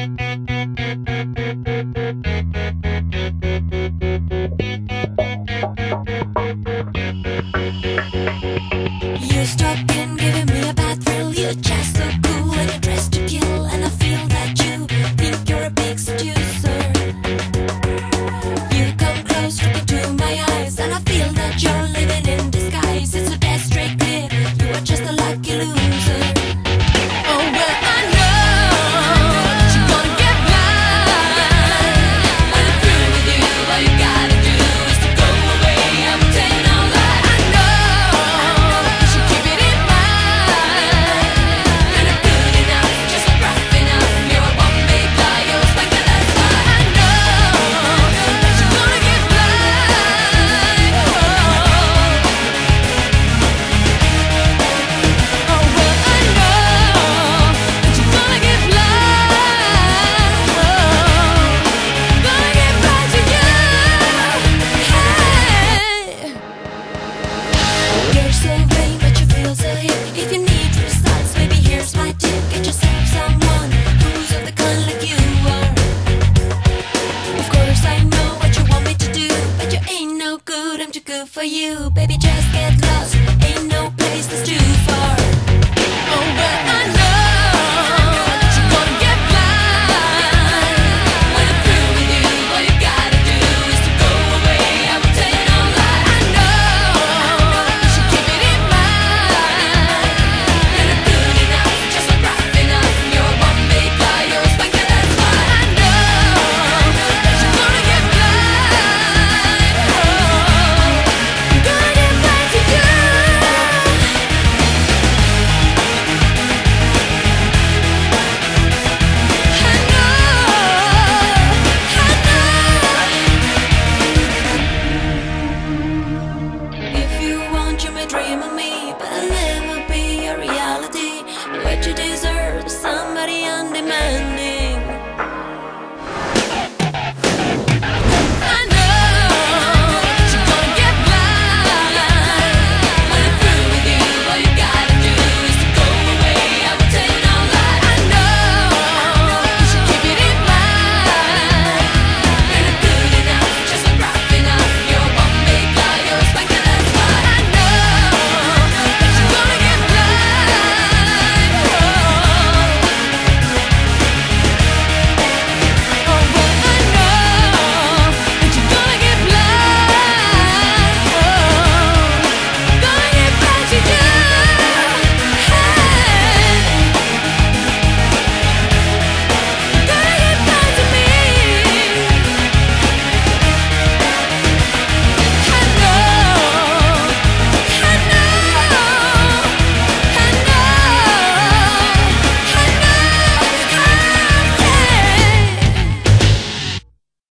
You stop in giving me a bad thrill. You're just so cool and you're dressed to kill, and I feel that you think you're a big seducer. You come close, look into my eyes, and I feel that you're living in disguise. It's the best straight clear. You are just a lucky loser. Oh well, I know you're gonna get blind. When I'm through with you, all you gotta do is to go away. I'm telling all that I know. You should keep it in mind. You're not good enough, just not rough enough. You're a one big lie, you're a spanker, that's why I know that you're gonna get blind. Oh well, I know that you're gonna get blind. Gonna get blind to you. Hey. You're so vain, but you feel so hip. If you need results, maybe here's my tip. Get yourself someone who's of the kind like you are. Of course I know what you want me to do, but you ain't no good, I'm too good for you. Baby, just get lost, ain't no place that's too far. Oh well, I know that you're gonna get blind. When I'm through with you, all you gotta do is to go away. I'm telling all that I know. You should keep it in mind. You're not good enough, just not rough enough. You're a one big lie, you're a spanker, that's why I know that you're gonna get blind. Gonna get blind to you. If you want, you may dream of me, but I'll never be a reality. What you deserve is somebody undemanding.